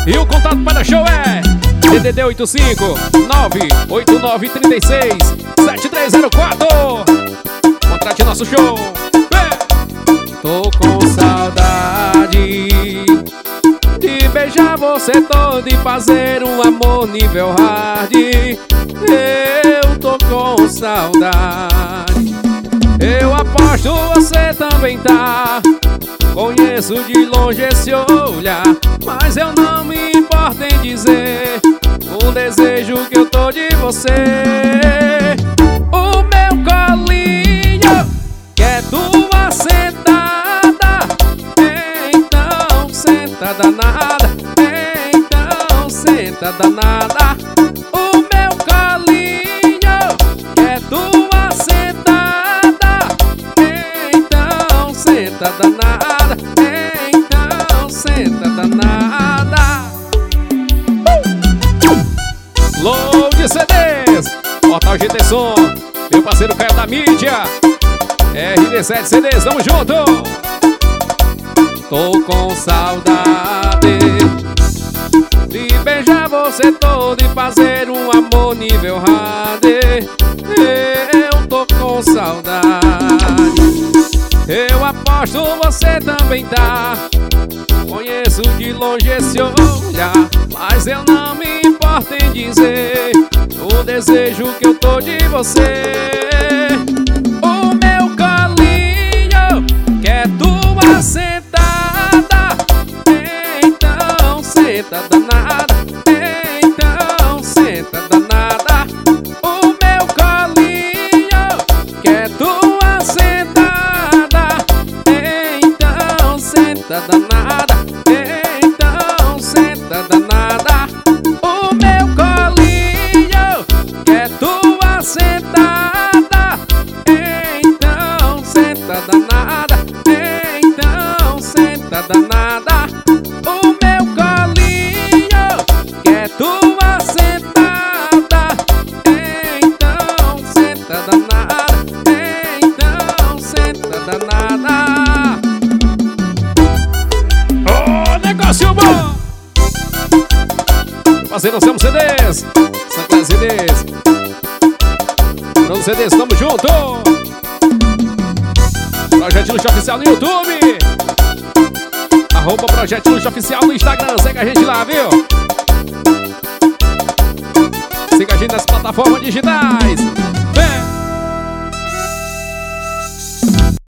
E o contato para show é DDD 85-98936-7304. Contrate nosso show. Tô com saudade de beijar você todo e fazer um amor nível hard. Eu tô com saudade. Eu aposto você também tá. Conheço de longe esse olhar, mas eu não me importo em dizer o desejo que eu tô de você. O meu colinho quer tua sentada, então senta danada, então senta danada. O meu colinho quer tua sentada, então senta danada, então senta danada. Load CDs, Portal GT Som, meu parceiro Caio da mídia, RD7 CDs, tamo junto. Tô com saudade de beijar você todo e fazer um amor nível hard. Eu tô com saudade. Eu aposto você também tá. Conheço de longe esse olhar, mas eu não me importo em dizer o desejo que eu tô de você. O meu colinho quer tua sentada, então senta danada, então senta danada. O meu colinho quer tua sentada, então senta danada, então senta danada. O meu colinho quer tua sentada, então senta danada, então senta danada. O meu colinho quer tua sentada, então senta danada, então senta danada. Ô, negócio bom! Parceiro Anselmo CDs, Santa CDs, Bruno CDs, tamo junto! Projeto Luxo Oficial no YouTube, @Projeto Luxo Oficial no Instagram, segue a gente lá, viu? Siga a gente nas plataformas digitais. Vem!